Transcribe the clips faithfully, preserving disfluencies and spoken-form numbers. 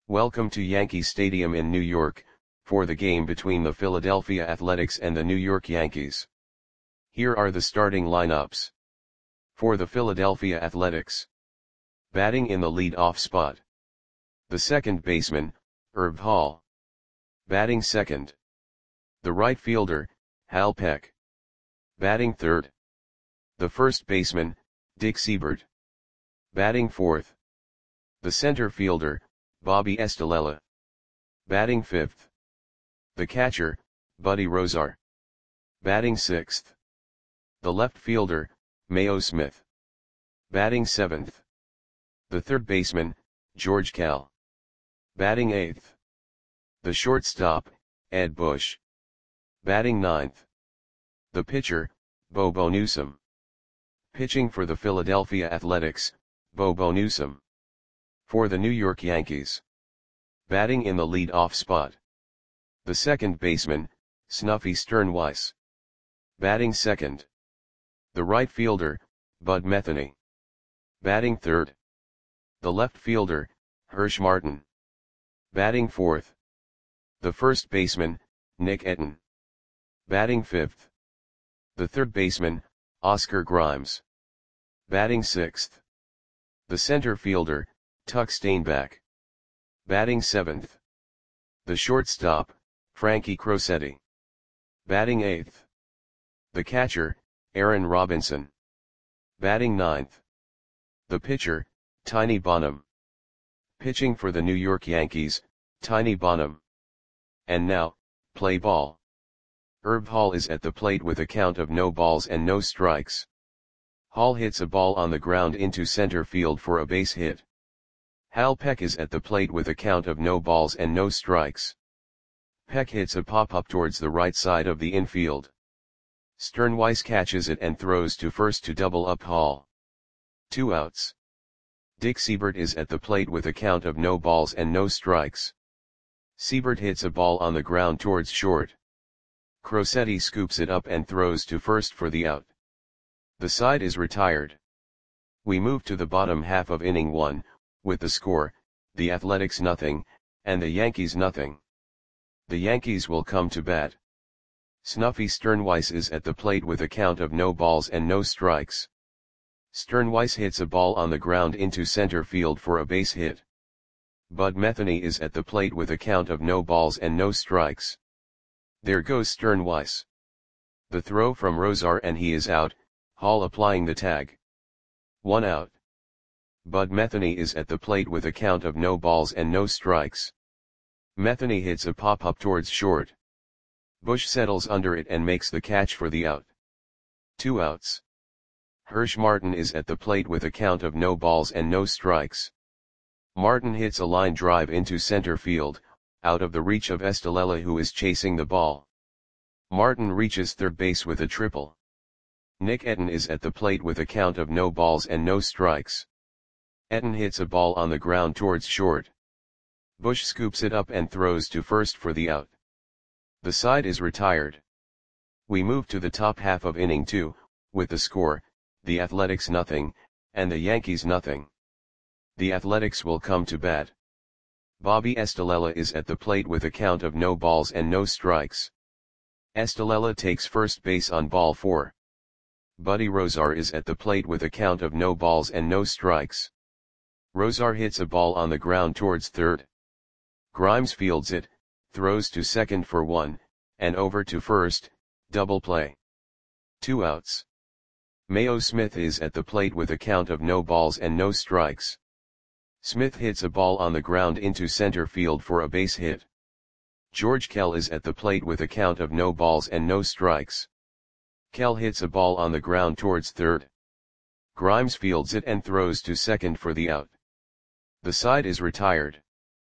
Welcome to Yankee Stadium in New York, for the game between the Philadelphia Athletics and the New York Yankees. Here are the starting lineups. For the Philadelphia Athletics. Batting in the lead-off spot. The second baseman, Herb Hall. Batting second. The right fielder, Hal Peck. Batting third. The first baseman, Dick Seibert. Batting fourth. The center fielder, Bobby Estalella. Batting fifth. The catcher, Buddy Rozar. Batting sixth. The left fielder, Mayo Smith. Batting seventh. The third baseman, George Kell. Batting eighth. The shortstop, Ed Bush. Batting ninth. The pitcher, Bobo Newsom. Pitching for the Philadelphia Athletics, Bobo Newsom. For the New York Yankees. Batting in the lead-off spot. The second baseman, Snuffy Sternweiss. Batting second. The right fielder, Bud Metheny. Batting third. The left fielder, Hirsch Martin. Batting fourth. The first baseman, Nick Etten. Batting fifth. The third baseman, Oscar Grimes. Batting sixth. The center fielder, Tuck Steinbach. Batting seventh. The shortstop, Frankie Crosetti. Batting eighth. The catcher, Aaron Robinson. Batting ninth. The pitcher, Tiny Bonham. Pitching for the New York Yankees, Tiny Bonham. And now, play ball. Herb Hall is at the plate with a count of no balls and no strikes. Hall hits a ball on the ground into center field for a base hit. Hal Peck is at the plate with a count of no balls and no strikes. Peck hits a pop-up towards the right side of the infield. Sternweiss catches it and throws to first to double up Hall. Two outs. Dick Seibert is at the plate with a count of no balls and no strikes. Seibert hits a ball on the ground towards short. Crosetti scoops it up and throws to first for the out. The side is retired. We move to the bottom half of inning one, with the score, the Athletics nothing, and the Yankees nothing. The Yankees will come to bat. Snuffy Sternweiss is at the plate with a count of no balls and no strikes. Sternweiss hits a ball on the ground into center field for a base hit. Bud Metheny is at the plate with a count of no balls and no strikes. There goes Sternweiss. The throw from Rozar and he is out, Hall applying the tag. One out. Bud Metheny is at the plate with a count of no balls and no strikes. Metheny hits a pop-up towards short. Bush settles under it and makes the catch for the out. Two outs. Hirsch Martin is at the plate with a count of no balls and no strikes. Martin hits a line drive into center field, out of the reach of Estalella who is chasing the ball. Martin reaches third base with a triple. Nick Etten is at the plate with a count of no balls and no strikes. Etten hits a ball on the ground towards short. Bush scoops it up and throws to first for the out. The side is retired. We move to the top half of inning two, with the score, the Athletics nothing, and the Yankees nothing. The Athletics will come to bat. Bobby Estalella is at the plate with a count of no balls and no strikes. Estalella takes first base on ball four. Buddy Rozar is at the plate with a count of no balls and no strikes. Rozar hits a ball on the ground towards third. Grimes fields it, throws to second for one, and over to first, double play. Two outs. Mayo Smith is at the plate with a count of no balls and no strikes. Smith hits a ball on the ground into center field for a base hit. George Kell is at the plate with a count of no balls and no strikes. Kell hits a ball on the ground towards third. Grimes fields it and throws to second for the out. The side is retired.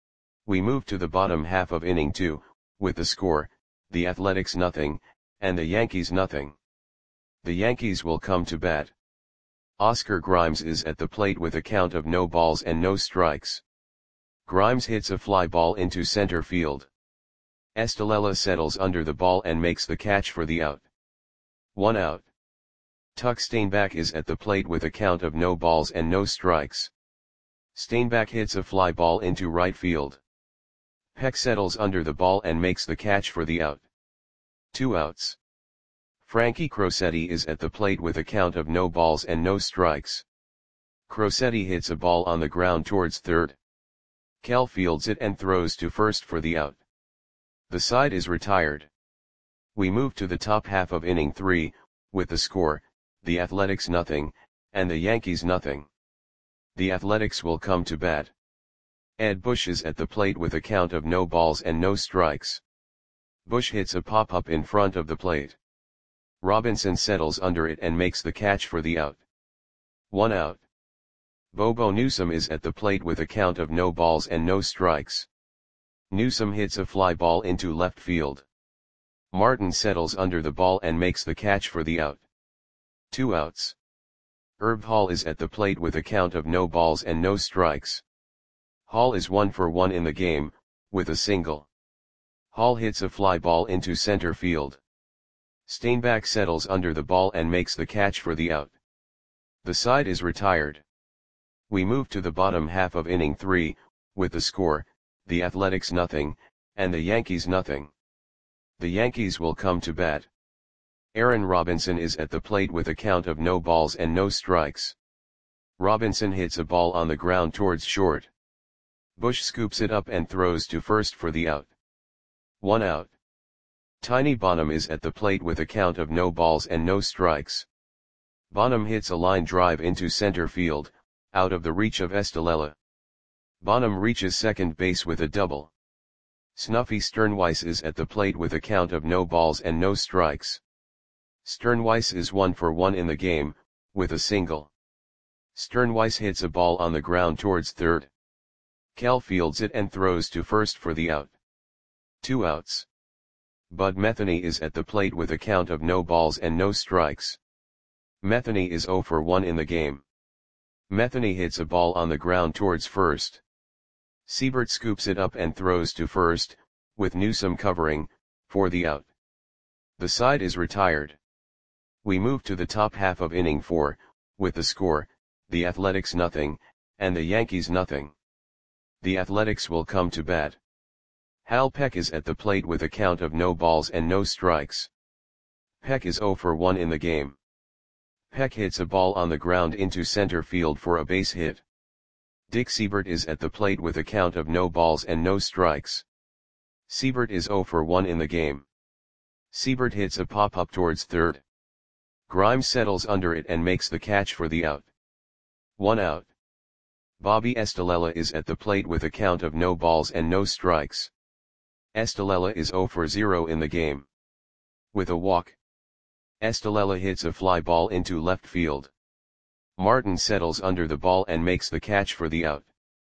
We move to the bottom half of inning two, with the score, the Athletics nothing, and the Yankees nothing. The Yankees will come to bat. Oscar Grimes is at the plate with a count of no balls and no strikes. Grimes hits a fly ball into center field. Estalella settles under the ball and makes the catch for the out. One out. Tuck Steinbach is at the plate with a count of no balls and no strikes. Steinbach hits a fly ball into right field. Peck settles under the ball and makes the catch for the out. Two outs. Frankie Crosetti is at the plate with a count of no balls and no strikes. Crosetti hits a ball on the ground towards third. Cal fields it and throws to first for the out. The side is retired. We move to the top half of inning three, with the score, the Athletics nothing, and the Yankees nothing. The Athletics will come to bat. Ed Bush is at the plate with a count of no balls and no strikes. Bush hits a pop-up in front of the plate. Robinson settles under it and makes the catch for the out. One out. Bobo Newsom is at the plate with a count of no balls and no strikes. Newsom hits a fly ball into left field. Martin settles under the ball and makes the catch for the out. Two outs. Herb Hall is at the plate with a count of no balls and no strikes. Hall is one for one in the game, with a single. Hall hits a fly ball into center field. Steinbach settles under the ball and makes the catch for the out. The side is retired. We move to the bottom half of inning three, with the score, the Athletics nothing, and the Yankees nothing. The Yankees will come to bat. Aaron Robinson is at the plate with a count of no balls and no strikes. Robinson hits a ball on the ground towards short. Bush scoops it up and throws to first for the out. One out. Tiny Bonham is at the plate with a count of no balls and no strikes. Bonham hits a line drive into center field, out of the reach of Estalella. Bonham reaches second base with a double. Snuffy Sternweiss is at the plate with a count of no balls and no strikes. Sternweiss is one for one in the game, with a single. Sternweiss hits a ball on the ground towards third. Cal fields it and throws to first for the out. Two outs. Bud Metheny is at the plate with a count of no balls and no strikes. Metheny is zero for one in the game. Metheny hits a ball on the ground towards first. Siebert scoops it up and throws to first, with Newsom covering, for the out. The side is retired. We move to the top half of inning four, with the score, the Athletics nothing, and the Yankees nothing. The Athletics will come to bat. Hal Peck is at the plate with a count of no balls and no strikes. Peck is zero for one in the game. Peck hits a ball on the ground into center field for a base hit. Dick Siebert is at the plate with a count of no balls and no strikes. Siebert is zero for one in the game. Siebert hits a pop-up towards third. Grimes settles under it and makes the catch for the out. One out. Bobby Estalella is at the plate with a count of no balls and no strikes. Estalella is zero for zero in the game. With a walk. Estalella hits a fly ball into left field. Martin settles under the ball and makes the catch for the out.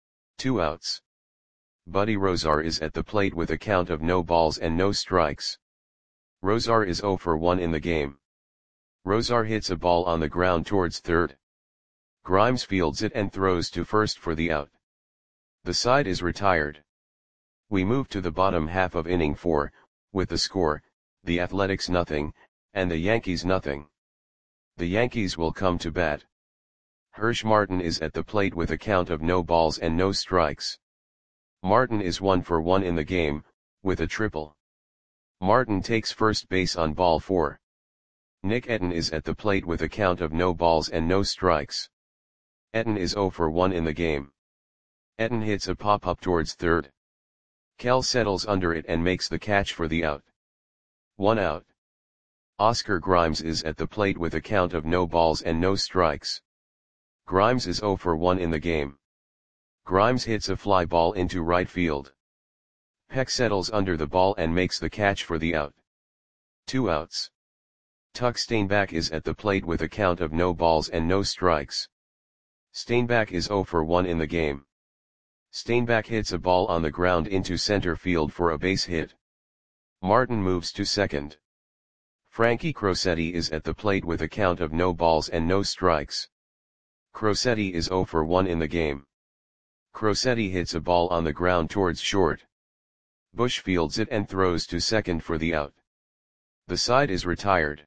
Two outs. Buddy Rozar is at the plate with a count of no balls and no strikes. Rozar is zero for one in the game. Rozar hits a ball on the ground towards third. Grimes fields it and throws to first for the out. The side is retired. We move to the bottom half of inning four, with the score, the Athletics nothing, and the Yankees nothing. The Yankees will come to bat. Hirsch Martin is at the plate with a count of no balls and no strikes. Martin is one for one in the game, with a triple. Martin takes first base on ball four. Nick Etten is at the plate with a count of no balls and no strikes. Etten is zero for one in the game. Etten hits a pop-up towards third. Cal settles under it and makes the catch for the out. One out. Oscar Grimes is at the plate with a count of no balls and no strikes. Grimes is zero for one in the game. Grimes hits a fly ball into right field. Peck settles under the ball and makes the catch for the out. Two outs. Tuck Steinbach is at the plate with a count of no balls and no strikes. Steinbach is zero for one in the game. Steinbach hits a ball on the ground into center field for a base hit. Martin moves to second. Frankie Crosetti is at the plate with a count of no balls and no strikes. Crosetti is zero for one in the game. Crosetti hits a ball on the ground towards short. Bush fields it and throws to second for the out. The side is retired.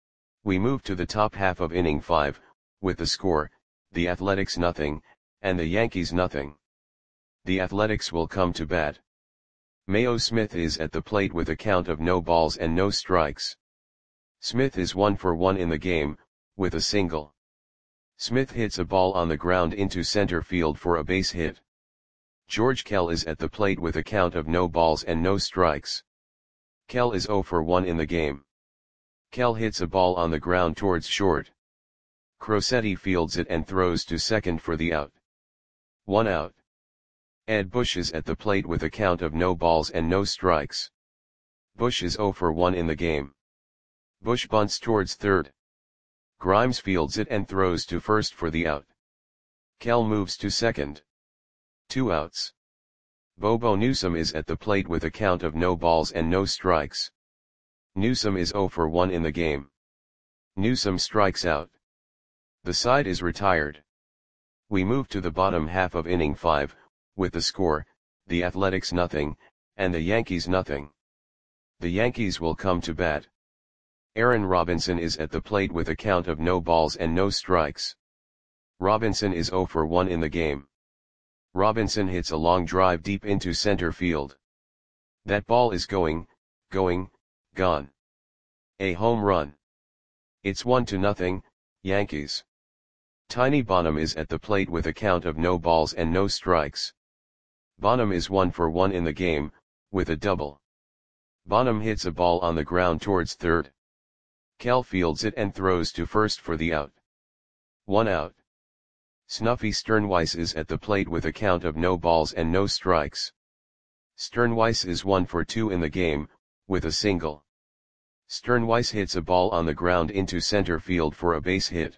We move to the top half of inning five, with the score, the Athletics nothing, and the Yankees nothing. The Athletics will come to bat. Mayo Smith is at the plate with a count of no balls and no strikes. Smith is one for one in the game, with a single. Smith hits a ball on the ground into center field for a base hit. George Kell is at the plate with a count of no balls and no strikes. Kell is zero for one in the game. Kell hits a ball on the ground towards short. Crosetti fields it and throws to second for the out. One out. Ed Bush is at the plate with a count of no balls and no strikes. Bush is zero for one in the game. Bush bunts towards third. Grimes fields it and throws to first for the out. Kell moves to second. Two outs. Bobo Newsom is at the plate with a count of no balls and no strikes. Newsom is zero for one in the game. Newsom strikes out. The side is retired. We move to the bottom half of inning five, with the score, the Athletics nothing, and the Yankees nothing. The Yankees will come to bat. Aaron Robinson is at the plate with a count of no balls and no strikes. Robinson is zero for one in the game. Robinson hits a long drive deep into center field. That ball is going, going, gone. A home run. It's one to nothing, Yankees. Tiny Bonham is at the plate with a count of no balls and no strikes. Bonham is one for one in the game, with a double. Bonham hits a ball on the ground towards third. Kell fields it and throws to first for the out. One out. Snuffy Sternweiss is at the plate with a count of no balls and no strikes. Sternweiss is one for two in the game, with a single. Sternweiss hits a ball on the ground into center field for a base hit.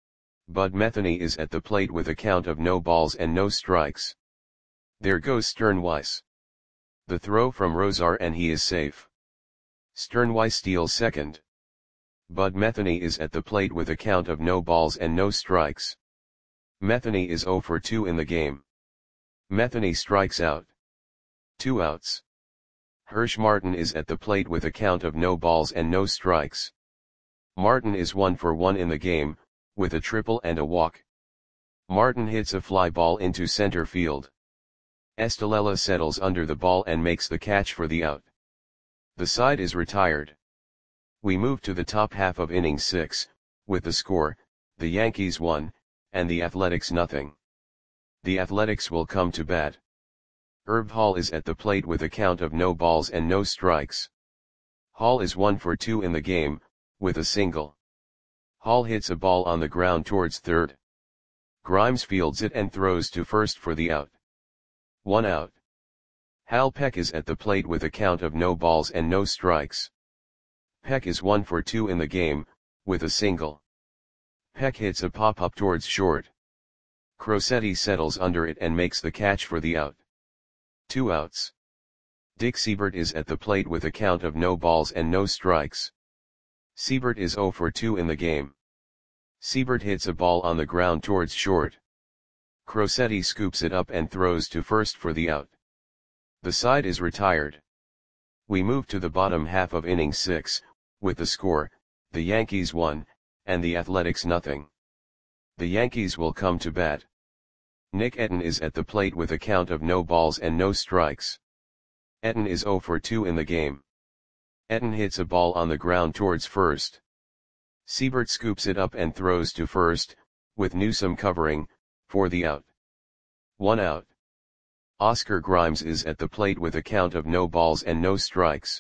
Bud Metheny is at the plate with a count of no balls and no strikes. There goes Sternweiss. The throw from Rosar and he is safe. Sternweiss steals second. Bud Metheny is at the plate with a count of no balls and no strikes. Metheny is zero for two in the game. Metheny strikes out. Two outs. Hirsch Martin is at the plate with a count of no balls and no strikes. Martin is one for one in the game, with a triple and a walk. Martin hits a fly ball into center field. Estalella settles under the ball and makes the catch for the out. The side is retired. We move to the top half of inning six, with the score, the Yankees one, and the Athletics nothing. The Athletics will come to bat. Herb Hall is at the plate with a count of no balls and no strikes. Hall is one for two in the game, with a single. Hall hits a ball on the ground towards third. Grimes fields it and throws to first for the out. One out. Hal Peck is at the plate with a count of no balls and no strikes. Peck is one for two in the game, with a single. Peck hits a pop-up towards short. Crosetti settles under it and makes the catch for the out. Two outs. Dick Siebert is at the plate with a count of no balls and no strikes. Siebert is zero for two in the game. Siebert hits a ball on the ground towards short. Crosetti scoops it up and throws to first for the out. The side is retired. We move to the bottom half of inning six, with the score, the Yankees one, and the Athletics nothing. The Yankees will come to bat. Nick Etten is at the plate with a count of no balls and no strikes. Etten is zero for two in the game. Etten hits a ball on the ground towards first. Siebert scoops it up and throws to first, with Newsom covering, for the out. One out. Oscar Grimes is at the plate with a count of no balls and no strikes.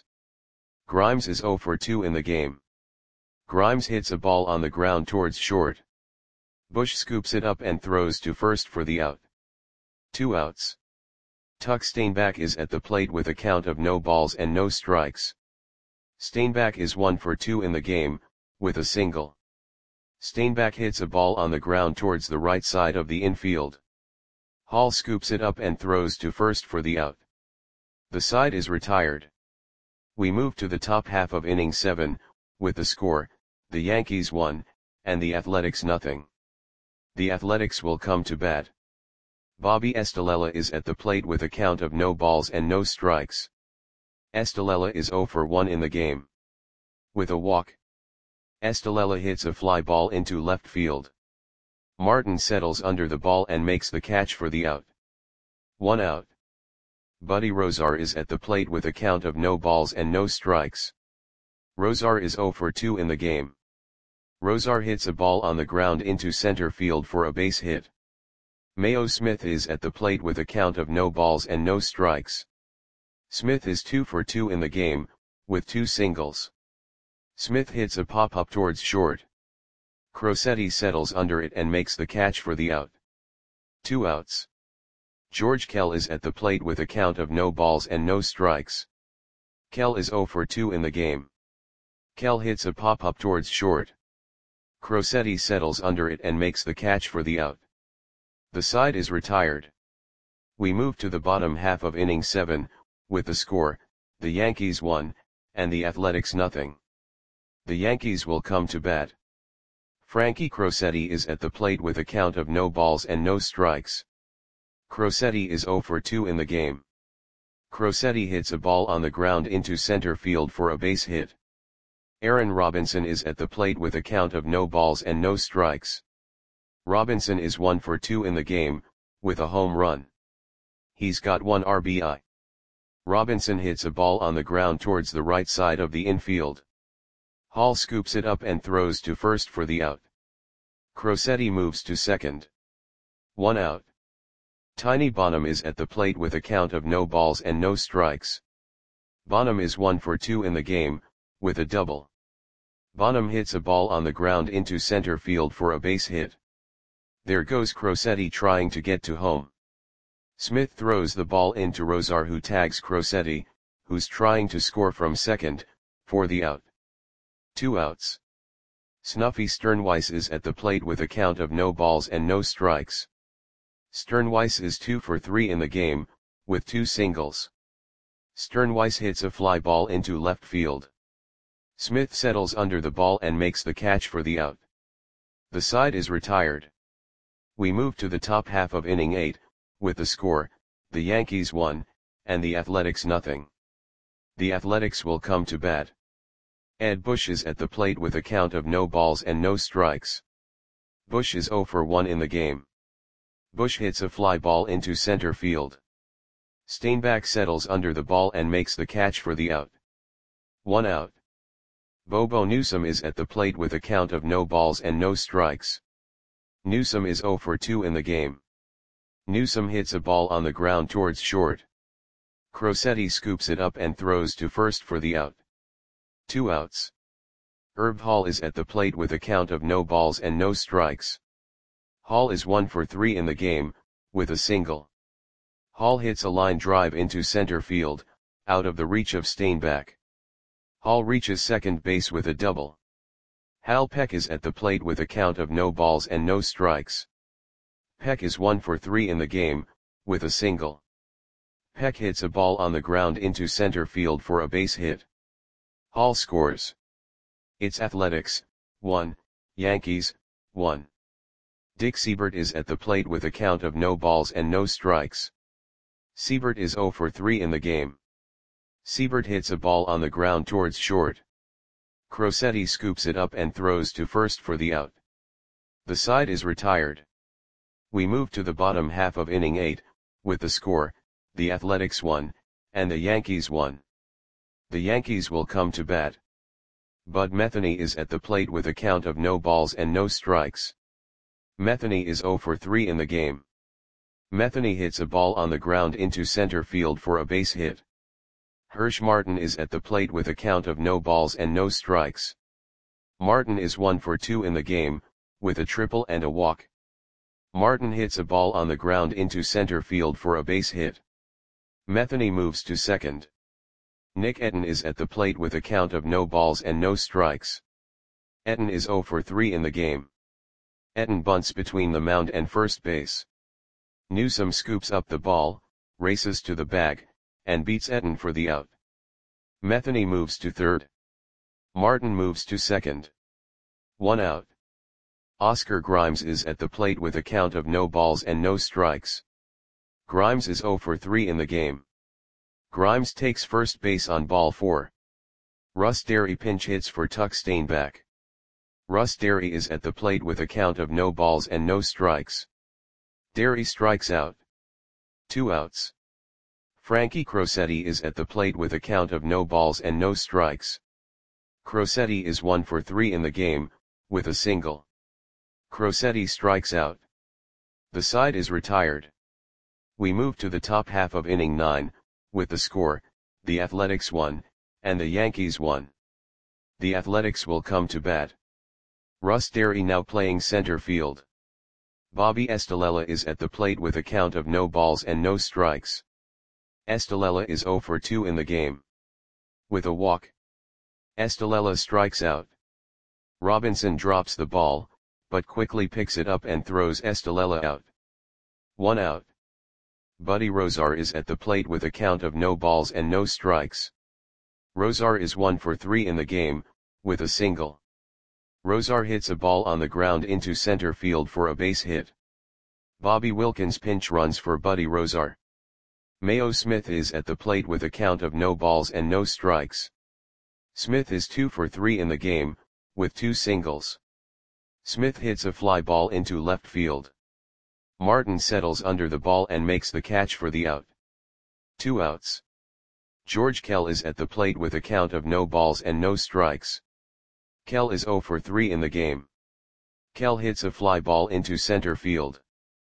Grimes is zero for two in the game. Grimes hits a ball on the ground towards short. Bush scoops it up and throws to first for the out. Two outs. Tuck Steinbach is at the plate with a count of no balls and no strikes. Steinbach is one for two in the game, with a single. Steinbach hits a ball on the ground towards the right side of the infield. Hall scoops it up and throws to first for the out. The side is retired. We move to the top half of inning seven, with the score, the Yankees one, and the Athletics nothing. The Athletics will come to bat. Bobby Estalella is at the plate with a count of no balls and no strikes. Estalella is zero for one in the game. With a walk. Estalella hits a fly ball into left field. Martin settles under the ball and makes the catch for the out. One out. Buddy Rozar is at the plate with a count of no balls and no strikes. Rozar is zero for two in the game. Rozar hits a ball on the ground into center field for a base hit. Mayo Smith is at the plate with a count of no balls and no strikes. Smith is two for two in the game, with two singles. Smith hits a pop-up towards short. Crosetti settles under it and makes the catch for the out. Two outs. George Kell is at the plate with a count of no balls and no strikes. Kell is zero for two in the game. Kell hits a pop-up towards short. Crosetti settles under it and makes the catch for the out. The side is retired. We move to the bottom half of inning seven, with the score, the Yankees one, and the Athletics nothing. The Yankees will come to bat. Frankie Crosetti is at the plate with a count of no balls and no strikes. Crosetti is zero for two in the game. Crosetti hits a ball on the ground into center field for a base hit. Aaron Robinson is at the plate with a count of no balls and no strikes. Robinson is one for two in the game, with a home run. He's got one R B I. Robinson hits a ball on the ground towards the right side of the infield. Hall scoops it up and throws to first for the out. Crosetti moves to second. One out. Tiny Bonham is at the plate with a count of no balls and no strikes. Bonham is one for two in the game, with a double. Bonham hits a ball on the ground into center field for a base hit. There goes Crosetti trying to get to home. Smith throws the ball into Rozar, who tags Crosetti, who's trying to score from second, for the out. Two outs. Snuffy Sternweiss is at the plate with a count of no balls and no strikes. Sternweiss is two for three in the game, with two singles. Sternweiss hits a fly ball into left field. Smith settles under the ball and makes the catch for the out. The side is retired. We move to the top half of inning eight, with the score, the Yankees one, and the Athletics nothing. The Athletics will come to bat. Ed Bush is at the plate with a count of no balls and no strikes. Bush is zero for one in the game. Bush hits a fly ball into center field. Steinbach settles under the ball and makes the catch for the out. One out. Bobo Newsom is at the plate with a count of no balls and no strikes. Newsom is zero for two in the game. Newsom hits a ball on the ground towards short. Crosetti scoops it up and throws to first for the out. Two outs. Herb Hall is at the plate with a count of no balls and no strikes. Hall is one for three in the game, with a single. Hall hits a line drive into center field, out of the reach of Steinbach. Hall reaches second base with a double. Hal Peck is at the plate with a count of no balls and no strikes. Peck is one for three in the game, with a single. Peck hits a ball on the ground into center field for a base hit. Hall scores. It's Athletics, one, Yankees, one. Dick Seibert is at the plate with a count of no balls and no strikes. Seibert is zero for three in the game. Seibert hits a ball on the ground towards short. Crosetti scoops it up and throws to first for the out. The side is retired. We move to the bottom half of inning eight, with the score, the Athletics one, and the Yankees one. The Yankees will come to bat. Bud Metheny is at the plate with a count of no balls and no strikes. Metheny is zero for three in the game. Metheny hits a ball on the ground into center field for a base hit. Hirsch Martin is at the plate with a count of no balls and no strikes. Martin is one for two in the game, with a triple and a walk. Martin hits a ball on the ground into center field for a base hit. Metheny moves to second. Nick Etten is at the plate with a count of no balls and no strikes. Etten is zero for three in the game. Etten bunts between the mound and first base. Newsom scoops up the ball, races to the bag, and beats Etten for the out. Metheny moves to third. Martin moves to second. One out. Oscar Grimes is at the plate with a count of no balls and no strikes. Grimes is zero for three in the game. Grimes takes first base on ball four. Russ Derry pinch hits for Tuck Steinbach. Russ Derry is at the plate with a count of no balls and no strikes. Derry strikes out. Two outs. Frankie Crosetti is at the plate with a count of no balls and no strikes. Crosetti is one for three in the game, with a single. Crosetti strikes out. The side is retired. We move to the top half of inning nine, with the score, the Athletics one, and the Yankees one. The Athletics will come to bat. Russ Derry now playing center field. Bobby Estalella is at the plate with a count of no balls and no strikes. Estalella is zero for two in the game. With a walk, Estalella strikes out. Robinson drops the ball, but quickly picks it up and throws Estalella out. One out. Buddy Rozar is at the plate with a count of no balls and no strikes. Rozar is one for three in the game, with a single. Rozar hits a ball on the ground into center field for a base hit. Bobby Wilkins pinch runs for Buddy Rozar. Mayo Smith is at the plate with a count of no balls and no strikes. Smith is two for three in the game, with two singles. Smith hits a fly ball into left field. Martin settles under the ball and makes the catch for the out. Two outs. George Kell is at the plate with a count of no balls and no strikes. Kell is zero for three in the game. Kell hits a fly ball into center field.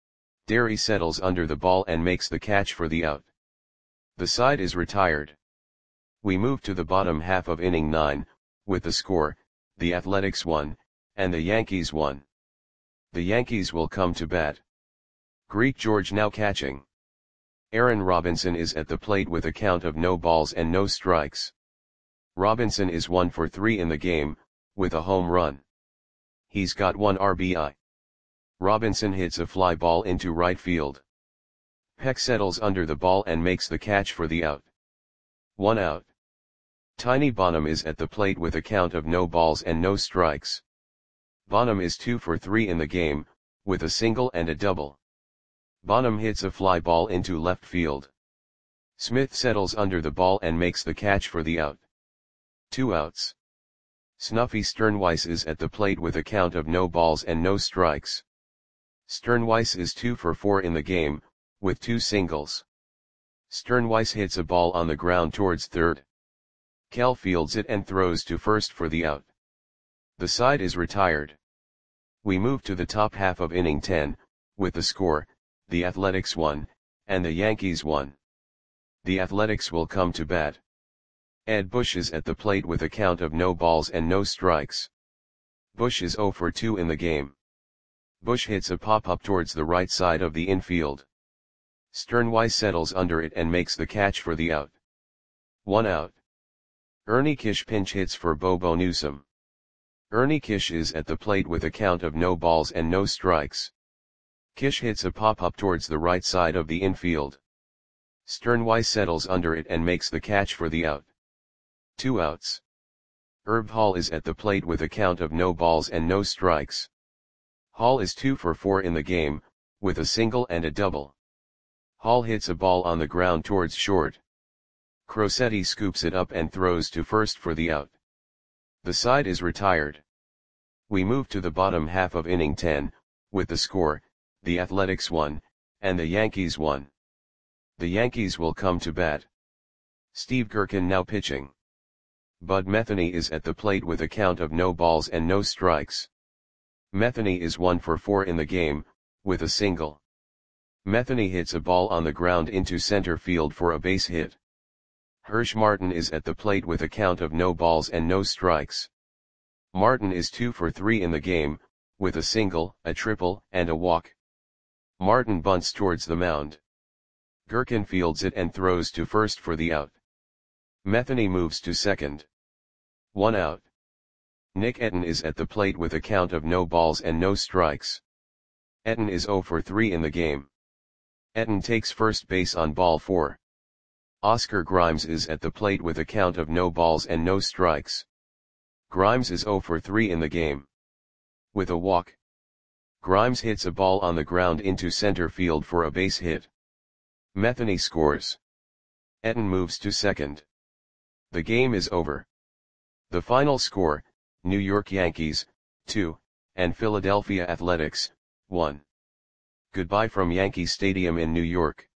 Derry settles under the ball and makes the catch for the out. The side is retired. We move to the bottom half of inning nine, with the score, the Athletics one, and the Yankees one. The Yankees will come to bat. Greek George now catching. Aaron Robinson is at the plate with a count of no balls and no strikes. Robinson is one for three in the game, with a home run. He's got one R B I. Robinson hits a fly ball into right field. Peck settles under the ball and makes the catch for the out. One out. Tiny Bonham is at the plate with a count of no balls and no strikes. Bonham is two for three in the game, with a single and a double. Bonham hits a fly ball into left field. Smith settles under the ball and makes the catch for the out. Two outs. Snuffy Sternweiss is at the plate with a count of no balls and no strikes. Sternweiss is two for four in the game, with two singles. Sternweiss hits a ball on the ground towards third. Kell fields it and throws to first for the out. The side is retired. We move to the top half of inning ten, with the score, the Athletics one, and the Yankees one. The Athletics will come to bat. Ed Bush is at the plate with a count of no balls and no strikes. Bush is zero for two in the game. Bush hits a pop-up towards the right side of the infield. Sternweiss settles under it and makes the catch for the out. One out. Ernie Kish pinch hits for Bobo Newsom. Ernie Kish is at the plate with a count of no balls and no strikes. Kish hits a pop-up towards the right side of the infield. Sternweiss settles under it and makes the catch for the out. Two outs. Herb Hall is at the plate with a count of no balls and no strikes. Hall is two for four in the game, with a single and a double. Hall hits a ball on the ground towards short. Crosetti scoops it up and throws to first for the out. The side is retired. We move to the bottom half of inning ten, with the score, the Athletics one, and the Yankees one. The Yankees will come to bat. Steve Gherkin now pitching. Bud Metheny is at the plate with a count of no balls and no strikes. Metheny is one for four in the game, with a single. Metheny hits a ball on the ground into center field for a base hit. Hirsch Martin is at the plate with a count of no balls and no strikes. Martin is two for three in the game, with a single, a triple, and a walk. Martin bunts towards the mound. Gherkin fields it and throws to first for the out. Metheny moves to second. One out. Nick Etten is at the plate with a count of no balls and no strikes. Etten is zero for three in the game. Etten takes first base on ball four. Oscar Grimes is at the plate with a count of no balls and no strikes. Grimes is zero for three in the game. With a walk, Grimes hits a ball on the ground into center field for a base hit. Metheny scores. Etten moves to second. The game is over. The final score, New York Yankees, two, and Philadelphia Athletics, one. Goodbye from Yankee Stadium in New York.